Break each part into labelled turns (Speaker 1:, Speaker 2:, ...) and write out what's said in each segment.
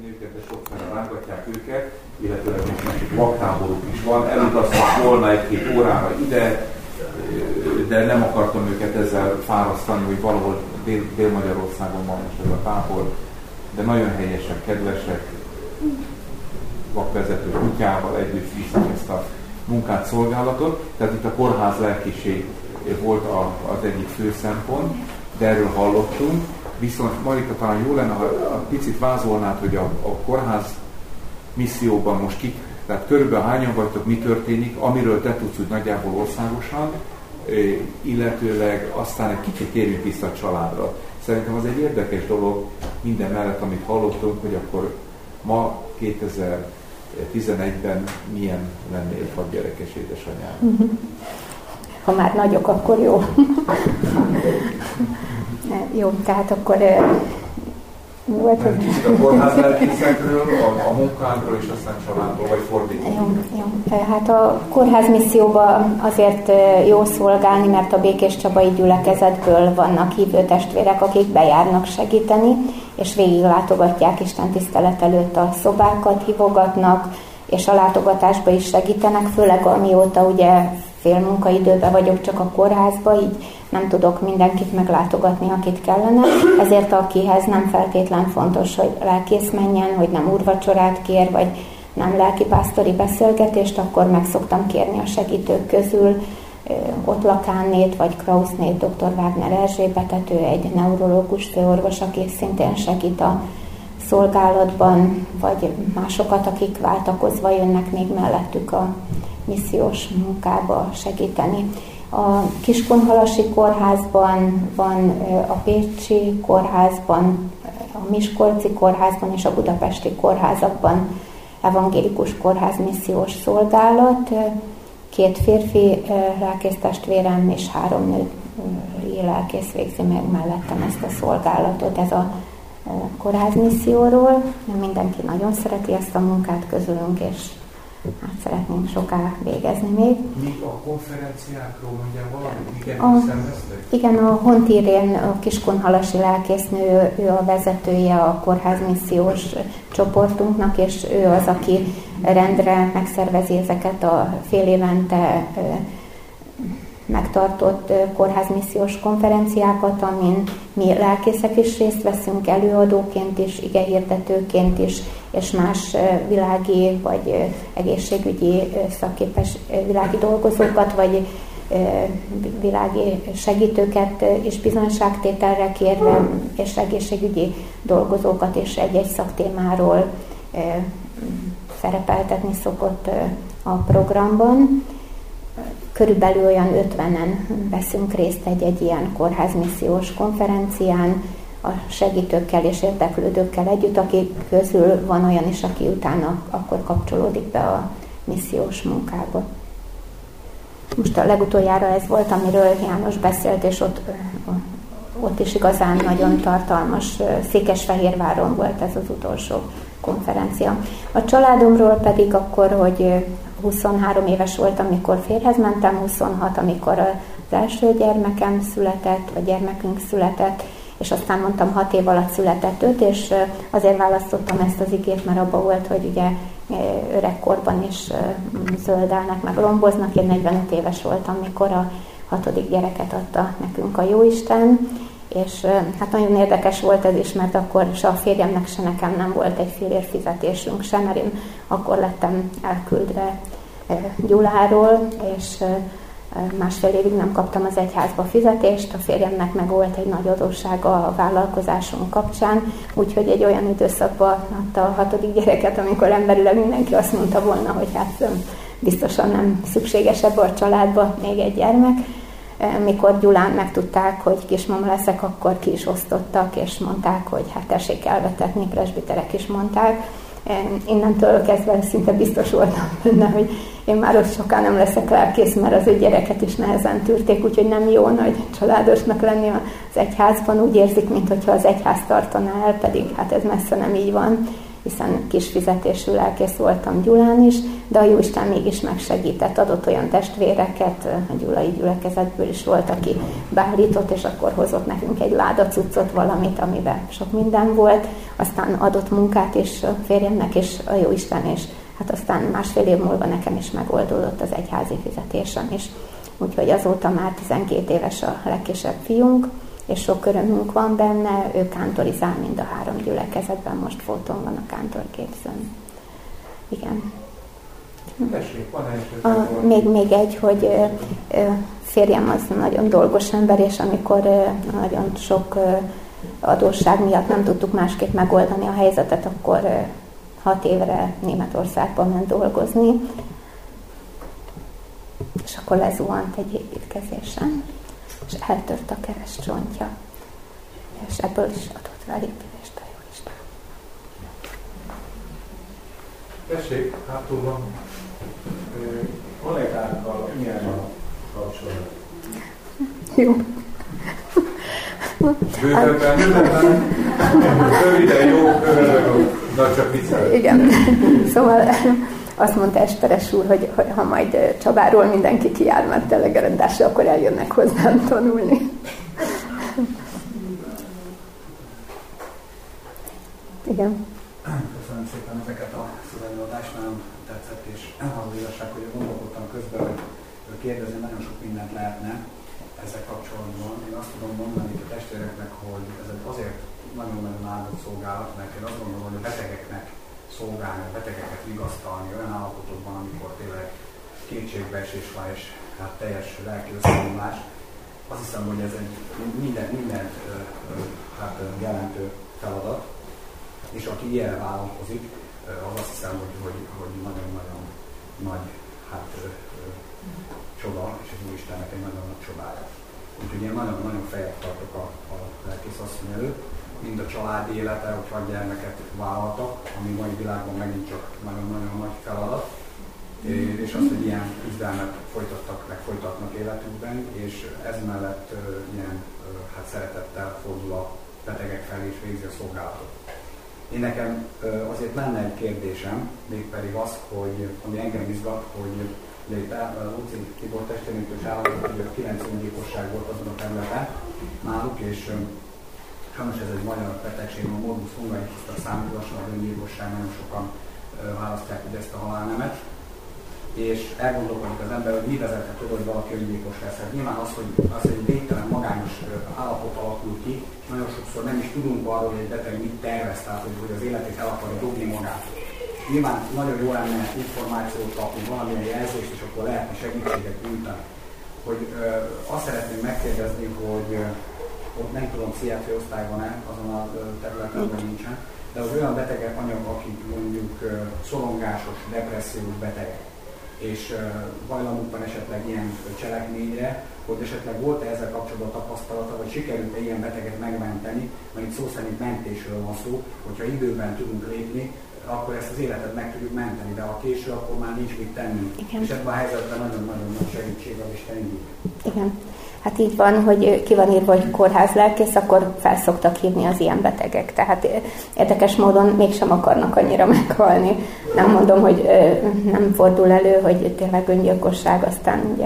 Speaker 1: nőket, de sokszor rángatják őket, illetőleg most már vaktáboruk is van. Elutaztak volna egy-két órára ide, de nem akartam őket ezzel fárasztani, hogy valahol Dél-Magyarországon van most ez a tábor, de nagyon helyesek, kedvesek, vakvezető kutyával együtt viszik ezt a munkát, szolgálatot. Tehát itt a kórház lelkiség volt az egyik fő szempont, de erről hallottunk. Viszont Marika, talán jó lenne, ha picit vázolnád, hogy a kórház misszióban most kik, tehát körülbelül hányan vagytok, mi történik, amiről te tudsz úgy nagyjából országosan, illetőleg aztán egy kicsit térjünk vissza a családra. Szerintem az egy érdekes dolog minden mellett, amit hallottunk, hogy akkor ma 2011-ben milyen lenne egy 6 gyerekes édesanyám.
Speaker 2: Ha már nagyok, akkor jó. Jó, tehát akkor volt
Speaker 1: ez... Kicsit a kórház lelkészekről, a munkánkról és aztán családról, vagy fordítva.
Speaker 2: Jó. Hát a kórház misszióban azért jó szolgálni, mert a Békés Csabai gyülekezetből vannak hívő testvérek, akik bejárnak segíteni, és végiglátogatják Isten tisztelet előtt a szobákat, hívogatnak, és a látogatásba is segítenek, főleg amióta ugye fél munkaidőben vagyok csak a kórházba, így nem tudok mindenkit meglátogatni, akit kellene, ezért akihez nem feltétlen fontos, hogy lelkész menjen, hogy nem úrvacsorát kér, vagy nem lelkipásztori beszélgetést, akkor meg szoktam kérni a segítők közül Ottlakánét, vagy Krausznét, dr. Wagner Erzsébetet, ő egy neurológus főorvos, aki szintén segít a szolgálatban, vagy másokat, akik váltakozva jönnek még mellettük a missziós munkába segíteni. A Kiskunhalasi kórházban van, a Pécsi kórházban, a Miskolci kórházban és a budapesti kórházakban evangélikus kórház missziós szolgálat. 2 férfi lelkésztestvérem és 3 női lelkész végzi meg mellettem ezt a szolgálatot. Ez a kórház misszióról. Mindenki nagyon szereti ezt a munkát közülünk, és hát szeretnénk soká végezni még.
Speaker 1: Mi a konferenciákról mondjál valamit? Miket szerveztek?
Speaker 2: Igen, a Hontirén a Kiskunhalasi lelkésznő, ő a vezetője a kórház missziós csoportunknak, és ő az, aki rendre megszervezi ezeket a fél évente megtartott kórházmissziós konferenciákat, amin mi lelkészek is részt veszünk, előadóként is, igehirdetőként is, és más világi vagy egészségügyi szakképes világi dolgozókat, vagy világi segítőket és bizonyságtételre kérve, és egészségügyi dolgozókat és egy-egy szaktémáról szerepeltetni szokott a programban. Körülbelül olyan 50-en veszünk részt egy ilyen kórházmissziós konferencián, a segítőkkel és érdeklődőkkel együtt, akik közül van olyan is, aki utána akkor kapcsolódik be a missziós munkába. Most a legutoljára ez volt, amiről János beszélt, és ott is igazán nagyon tartalmas, Székesfehérváron volt ez az utolsó konferencia. A családomról pedig akkor, hogy 23 éves voltam, amikor férjhez mentem, 26, amikor az első gyermekem született, vagy gyermekünk született, és aztán mondtam 6 év alatt született 5, és azért választottam ezt az igét, mert abban volt, hogy ugye öregkorban is zöldelnek, meg romboznak. Én 45 éves voltam, mikor a 6. gyereket adta nekünk a Jóisten, és hát nagyon érdekes volt ez is, mert akkor se a férjemnek, se nekem nem volt egy fillér fizetésünk sem, mert én akkor lettem elküldve Gyuláról, és másfél évig nem kaptam az egyházba fizetést, a férjemnek meg volt egy nagy adóssága a vállalkozásunk kapcsán, úgyhogy egy olyan időszakban adta a 6. gyereket, amikor emberileg mindenki azt mondta volna, hogy hát biztosan nem szükséges ebbe a családba még egy gyermek. Mikor Gyulán megtudták, hogy kismama leszek, akkor ki is osztottak, és mondták, hogy hát tessék elvetetni, presbiterek is mondták. Innentől kezdve szinte biztos voltam benne, hogy én már ott soká nem leszek lelkész, mert az ő gyereket is nehezen tűrték, úgyhogy nem jó nagy családosnak lenni az egyházban. Úgy érzik, mintha az egyház tartaná el, pedig hát ez messze nem így van. hiszen kis fizetésű lelkész voltam Gyulán is, de a Jóisten mégis megsegített, adott olyan testvéreket, a gyulai gyülekezetből is volt, aki beállított, és akkor hozott nekünk egy láda cuccot, valamit, amiben sok minden volt, aztán adott munkát is a férjemnek, és a Jóisten, és hát aztán 1,5 év múlva nekem is megoldódott az egyházi fizetésem is. Úgyhogy azóta már 12 éves a legkisebb fiunk, és sok örömünk van benne, ő kántorizál mind a 3 gyülekezetben, most fóton van a kántorképzőn. Igen. Még egy, hogy férjem az nagyon dolgos ember, és amikor nagyon sok adósság miatt nem tudtuk másképp megoldani a helyzetet, akkor 6 évre Németországban ment dolgozni, és akkor lezuhant egy építkezésen, és eltört a keresztcsontja, és ebből is adott rá lépést a Jóisten.
Speaker 3: Tessék, hátul van. Kollégákkal milyen a kapcsolat?
Speaker 2: Jó.
Speaker 3: Bővebben, röviden jó, de csak viccelő.
Speaker 2: Igen, szóval azt mondta Esperes úr, hogy ha majd Csabáról mindenki kijár már telegerendásra, akkor eljönnek hozzám tanulni. Igen.
Speaker 4: Köszönöm szépen ezeket a szövegeladást, nagyon tetszett, és az igazság, hogy gondolkodtam közben, hogy kérdezni nagyon sok mindent lehetne ezzel kapcsolatban. Én azt tudom mondani a testvéreknek, hogy ez azért nagyon-nagyon áldott szolgálat, mert én azt gondolom, hogy a betegeknek szolgálni, a betegeket vigasztalni olyan állapotokban, amikor tényleg kétségbeesés van, és hát teljes lelki összeomlás. Azt hiszem, hogy ez egy mindent jelentő feladat, és aki ilyenre vállalkozik, az azt hiszem, hogy nagyon-nagyon nagy csoda, és az Úristennek egy nagyon nagy csodája. Úgyhogy én nagyon-nagyon fejet tartok a lelkész asszony előtt, mind a család élete, hogy 6 gyermeket vállaltak, ami mai világban megint csak nagyon-nagyon nagy feladat, és azt, hogy ilyen küzdelmet folytatnak életükben, és ez mellett ilyen szeretettel fordul a betegek felé és végzi a szolgálatot. Én nekem azért lenne egy kérdésem, mégpedig az, hogy ami engem izgat, hogy Luci Tibor testvérünktől is elhangzott, hogy a 90 gyilkosság volt azon a területen náluk, és sajnos ez egy magyar betegség, a morbus fungaicista számít lassan az öngyilkosság, nagyon sokan választják ugye ezt a halálnemet. És elgondolkodik az ember, hogy mi vezethet oda, hogy valaki öngyilkos lesz. Hát nyilván az, hogy egy végtelen magányos állapot alakul ki, és nagyon sokszor nem is tudunk arról, hogy egy beteg mit tervez, tehát hogy az életét el akarja dobni magát. Nyilván nagyon jó lenne információt kapni, valamilyen jelzést, és akkor lehetne segítséget nyújtani. Hogy azt szeretném megkérdezni, hogy ott nem tudom, pszichiátriai osztály van-e azon a területen, vagy nincsen, de az olyan betegek anyag, akik mondjuk szorongásos, depressziós betegek, és hajlamuk van esetleg ilyen cselekményre, hogy esetleg volt-e ezzel kapcsolatban tapasztalata, vagy sikerült-e ilyen beteget megmenteni, mert itt szó szerint mentésről van szó, hogyha időben tudunk lépni, akkor ezt az életet meg tudjuk menteni, de ha késő, akkor már nincs mit tenni.
Speaker 2: Igen.
Speaker 4: És ebben a helyzetben nagyon-nagyon nagy segítség az Isten indít.
Speaker 2: Igen. Hát így van, hogy ki van írva, hogy kórházlelkész, akkor felszoktak hívni az ilyen betegek. Tehát érdekes módon mégsem akarnak annyira meghalni. Nem mondom, hogy nem fordul elő, hogy tényleg öngyilkosság, aztán ugye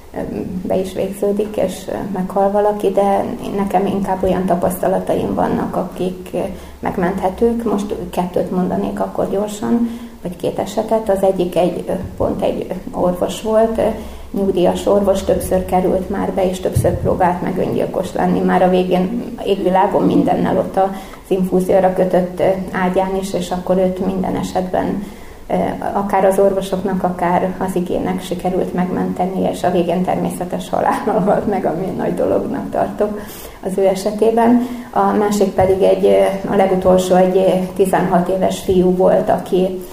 Speaker 2: be is végződik, és meghal valaki, de nekem inkább olyan tapasztalataim vannak, akik megmenthetők. Most 2 mondanék akkor gyorsan, vagy 2 esetet. Az egyik pont egy orvos volt, nyugdíjas orvos, többször került már be, és többször próbált meg öngyilkos lenni. Már a végén égvilágon mindennel ott az infúzióra kötött ágyán is, és akkor őt minden esetben akár az orvosoknak, akár az igének sikerült megmenteni, és a végén természetes halállal halt meg, ami nagy dolognak tartok az ő esetében. A másik pedig a legutolsó egy 16 éves fiú volt, aki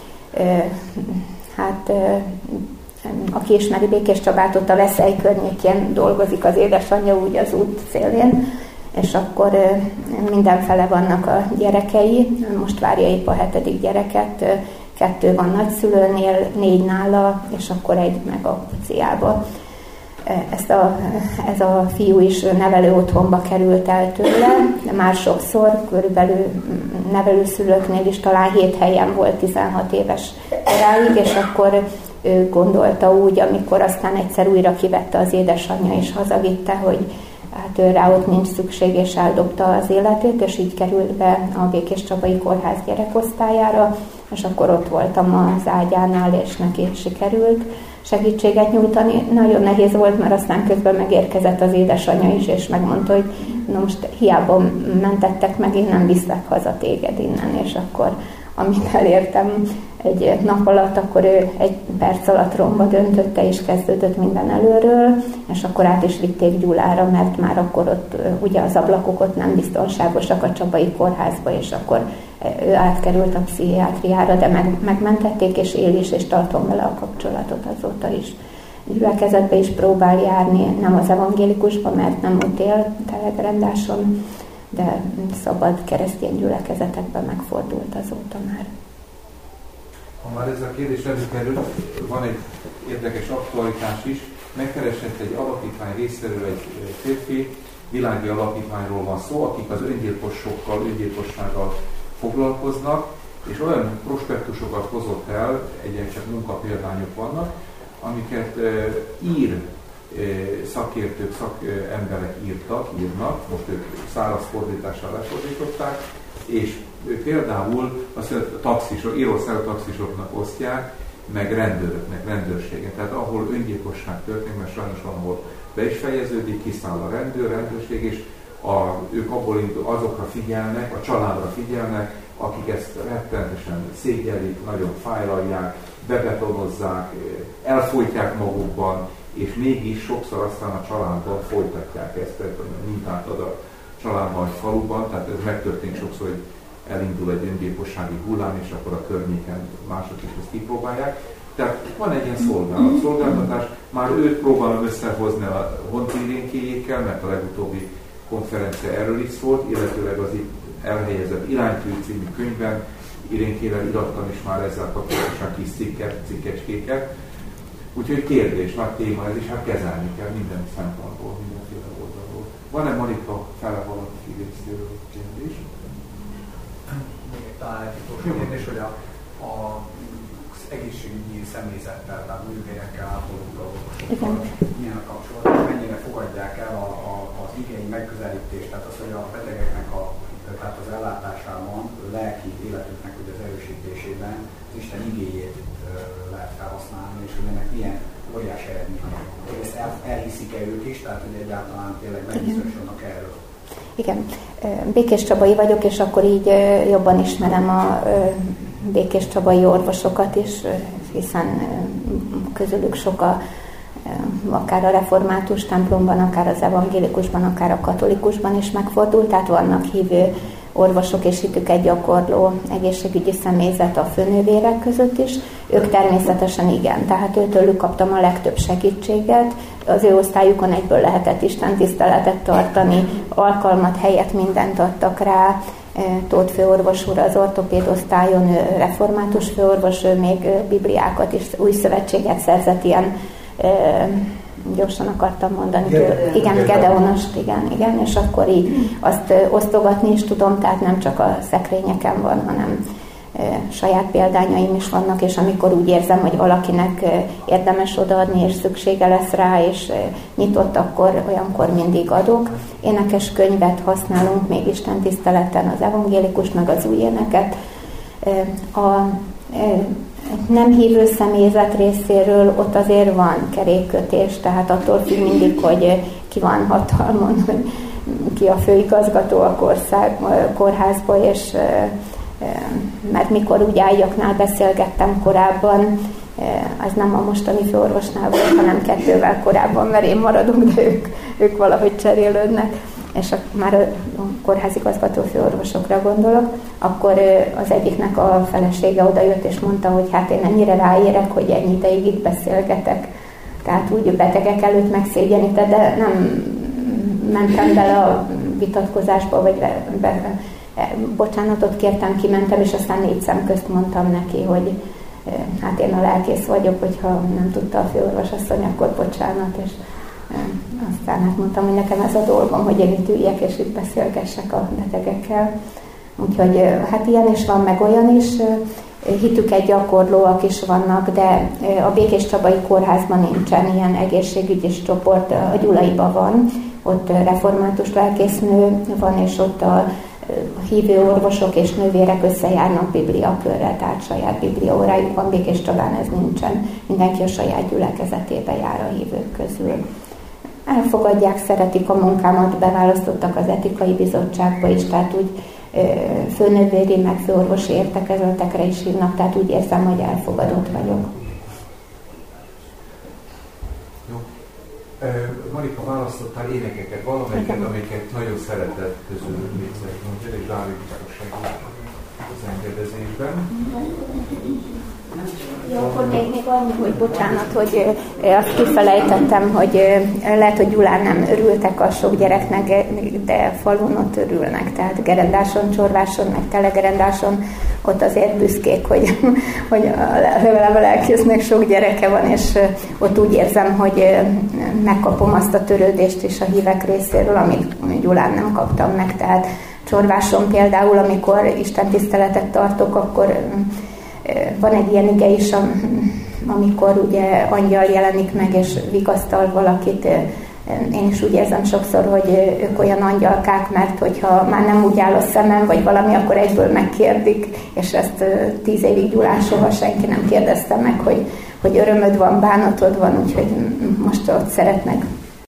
Speaker 2: aki ismeri Békés Csabát, ott a Veszely környékén dolgozik az édesanyja, úgy az út szélén, és akkor mindenfele vannak a gyerekei, most várja épp a 7. gyereket, 2 van nagyszülőnél, 4 nála, és akkor 1 meg a puciába. ez a fiú is nevelő otthonba került el tőle, de már sokszor, körülbelül nevelőszülőknél is talán 7 helyen volt 16 éves koráig, és akkor ő gondolta úgy, amikor aztán egyszer újra kivette az édesanyja és hazavitte, hogy hát ő rá ott nincs szükség, és eldobta az életét, és így került be a Békéscsabai Kórház gyerekosztályára, és akkor ott voltam az ágyánál, és neki sikerült segítséget nyújtani. Nagyon nehéz volt, mert aztán közben megérkezett az édesanyja is, és megmondta, hogy na most hiába mentettek meg, én nem viszlek haza téged innen, és akkor amit elértem egy nap alatt, akkor ő 1 perc alatt romba döntötte, és kezdődött minden előről, és akkor át is vitték Gyulára, mert már akkor ott ugye az ablakok ott nem biztonságosak a Csabai Kórházba, és akkor ő átkerült a pszichiátriára, de megmentették, és él is, és tartom vele a kapcsolatot azóta is. Gyülekezetbe is próbál járni, nem az evangélikusba, mert nem ott él Telegrendáson, de szabad keresztény gyülekezetekben megfordult azóta már.
Speaker 1: Ha már ez a kérdés előkerült, van egy érdekes aktualitás is. Megkeresett egy alapítvány részéről egy férfi, világi alapítványról van szó, akik az öngyilkossággal foglalkoznak, és olyan prospektusokat hozott el, egyen csak munkapéldányok vannak, amiket ír szakértők, szakemberek írnak, most ők száraz fordítással lefordították, és például azt a taxisok, írországú taxisoknak osztják, meg rendőröknek, rendőrséget. Tehát ahol öngyilkosság történik, mert sajnos van, ahol be is fejeződik, kiszáll a rendőrség, és ők abból azokra figyelnek, a családra figyelnek, akik ezt rettenetesen szégyellik, nagyon fájlalják, bebetonozzák, elfojtják magukban, és mégis sokszor aztán a családban folytatják ezt, mintát ad a családban, vagy faluban, tehát ez megtörténik sokszor, hogy elindul egy öngyilkossági hullám, és akkor a környéken mások is ezt kipróbálják. Tehát van egy ilyen szolgáltatás, már őt próbálom összehozni a Honti-Irénkéjékkel, mert a legutóbbi konferencia erről is szólt, illetőleg az itt elhelyezett Iránytű című könyvben Irénkével irattam is már ezzel kapcsolatosan kis cikkecskéket. Úgyhogy kérdés, nagy téma ez is, hát kezelni kell minden szempontból, mindenféle oldalról. Van-e Marika fele valaki részéről kérdés?
Speaker 4: Még talán egy utolsó kérdés, hogy az egészségügyi személyzettel, tehát művérekkel, ápolókkal, orvosokkal milyen a kapcsolat, és mennyire fogadják el az igény megközelítést, tehát az, hogy a betegeknek tehát az ellátásában, a lelki életüknek ugye az erősítésében az Isten igéjét lehet felhasználni, és hogy ennek milyen óriási eredménye van. Hogy ezt elhiszik-e ők is, tehát hogy egyáltalán tényleg megbizonyosodnak erről.
Speaker 2: Igen, békéscsabai vagyok, és akkor így jobban ismerem a békéscsabai orvosokat is, hiszen közülük sok akár a református templomban, akár az evangélikusban, akár a katolikusban is megfordult, tehát vannak hívő orvosok és hitüket gyakorló egészségügyi személyzet a főnővérek között is. Ők természetesen igen, tehát őtőlük kaptam a legtöbb segítséget. Az ő osztályukon egyből lehetett istentiszteletet tartani, alkalmat, helyet, mindent adtak rá. Tóth főorvos úr az ortopéd osztályon, ő református főorvos, ő még bibliákat is, új szövetséget szerzett, ilyen gyorsan akartam mondani, igen, Gedeonost, igen, és akkor így azt osztogatni is tudom, tehát nem csak a szekrényeken van, hanem saját példányaim is vannak, és amikor úgy érzem, hogy valakinek érdemes odaadni, és szüksége lesz rá, és nyitott, akkor olyankor mindig adok. Énekes könyvet használunk még istentiszteleten, az evangélikus, meg az új éneket. Nem hívő személyzet részéről ott azért van kerékkötés, tehát attól függ mindig, hogy ki van hatalmon, hogy ki a főigazgató a kórházba, és mert mikor úgy ágyaknál beszélgettem korábban, az nem a mostani főorvosnál volt, hanem 2-vel korábban, mert én maradok, de ők valahogy cserélődnek, és már a kórházigazgató főorvosokra gondolok, akkor az egyiknek a felesége odajött és mondta, hogy hát én ennyire ráérek, hogy ennyi ideig itt beszélgetek. Tehát úgy betegek előtt megszégyenített, de nem mentem bele a vitatkozásba, vagy bocsánatot kértem, kimentem, és aztán 4 szem közt mondtam neki, hogy hát én a lelkész vagyok, hogyha nem tudta a főorvosasszony, akkor bocsánat, és aztán hát mondtam, hogy nekem ez a dolgom, hogy én itt üljek és itt beszélgessek a betegekkel. Úgyhogy hát ilyen is van, meg olyan is. Hitüket gyakorlóak is vannak, de a Békés Csabai Kórházban nincsen ilyen egészségügyi csoport, a Gyulaiban van, ott református lelkésznő van, és ott a hívő orvosok és nővérek összejárnak bibliakörre, tehát saját bibliaórájuk van. Békés Csabán ez nincsen, mindenki a saját gyülekezetébe jár a hívők közül. Elfogadják, szeretik a munkámat, beválasztottak az etikai bizottságba is, tehát úgy főnővéri, meg főorvosi értekezletekre is hívnak, tehát úgy érzem, hogy elfogadott vagyok.
Speaker 1: Jó. Marika, választottál énekeket, valamelyiket, amiket nagyon szeretett közül végzett, mondja, és Dávid biztos segít az engedezésben.
Speaker 2: Jó, akkor még annyi, hogy bocsánat, hogy azt kifelejtettem, hogy lehet, hogy Gyulán nem örültek a sok gyereknek, de falun ott örülnek. Tehát Gerendáson, Csorváson, meg Telegerendáson ott azért büszkék, hogy legalább a lelkésznek sok gyereke van, és ott úgy érzem, hogy megkapom azt a törődést is a hívek részéről, amit Gyulán nem kaptam meg. Tehát Csorváson például, amikor istentiszteletet tartok, akkor van egy ilyen ige is, amikor ugye angyal jelenik meg, és vigasztal valakit. Én is úgy érzem sokszor, hogy ők olyan angyalkák, mert hogyha már nem úgy áll a szemem, vagy valami, akkor egyből megkérdik, és ezt 10 évig Gyulán soha senki nem kérdezte meg, hogy örömöd van, bánatod van, úgyhogy most ott szeretnek